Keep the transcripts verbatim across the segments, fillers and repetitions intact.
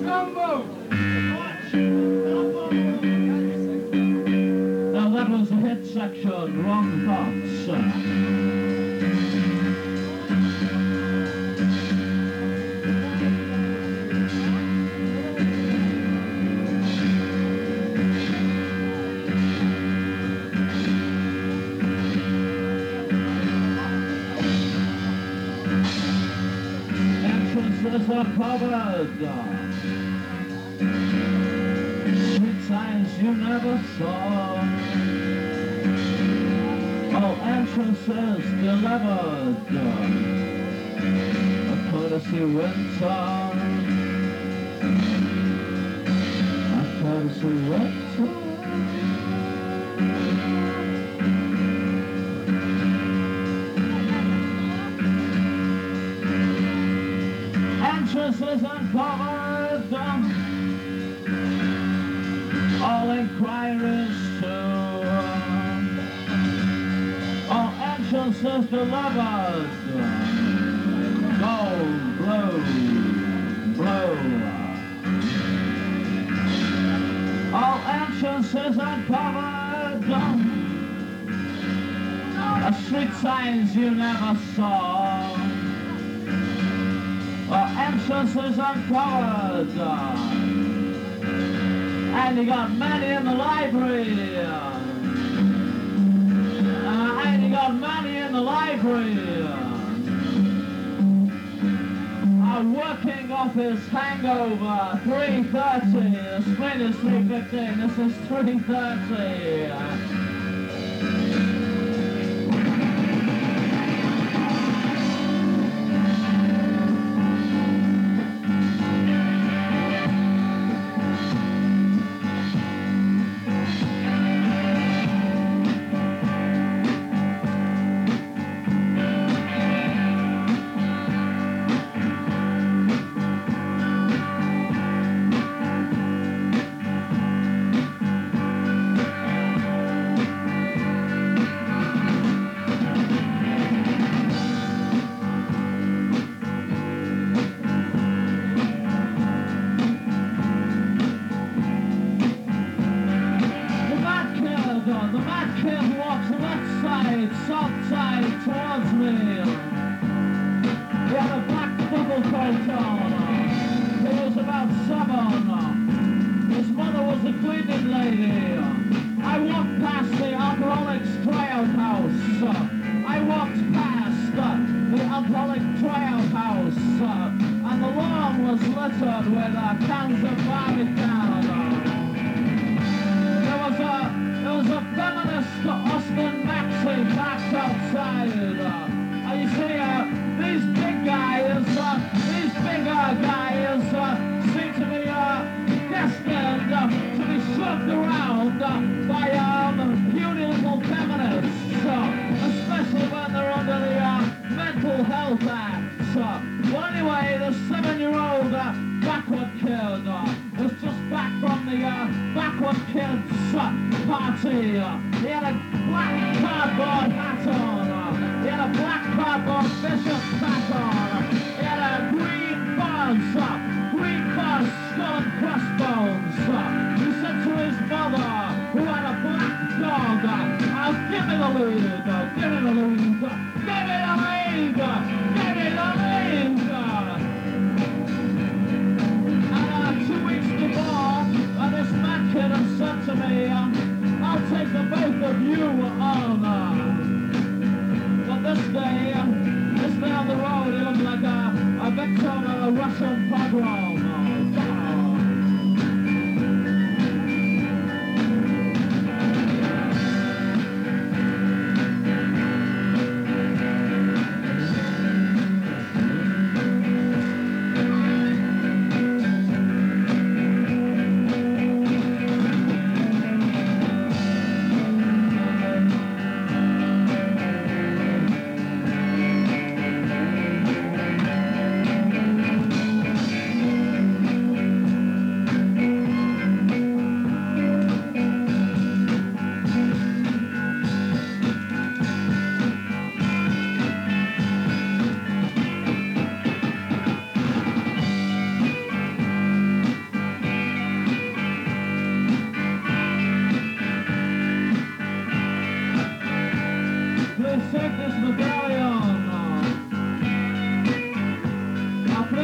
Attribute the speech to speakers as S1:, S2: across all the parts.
S1: Now that was the hit section, Wrong Thoughts. Entrances are covered. Street signs you never saw. All entrances delivered. A courtesy winter. A courtesy winter. Entrances uncovered, all inquiries to, all entrances delivered, gold, blue, blue, all entrances uncovered, a street signs you never saw. Well, entrances uncovered, uh, and you got many in the library, uh, and you got many in the library, uh, working off his hangover, three thirty, the screen is three fifteen, this is three thirty. Uh,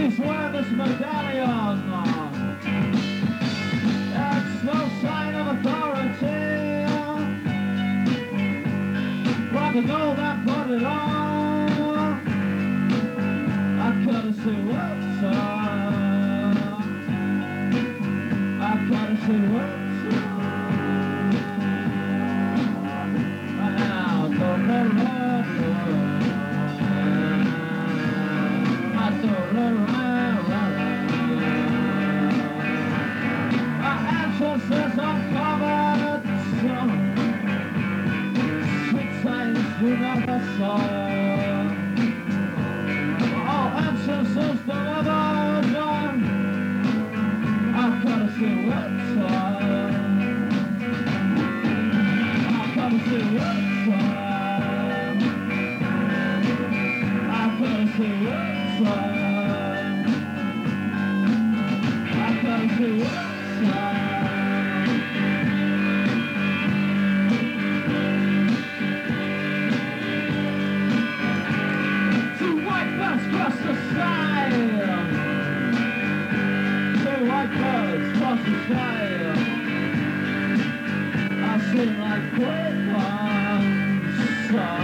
S1: Please wear this medallion. It's no sign of authority, but the gold I put it on. I gotta see what's up. I gotta see what's up. Now, don't let it I don't let it ancestors uncovered some six times you never saw. All ancestors delivered. I've gotta see what's up. I've gotta see what's up. I've gotta see what's up. I've gotta see what's up. Two white birds cross the sky. Two white birds cross the sky. I sing like great ones.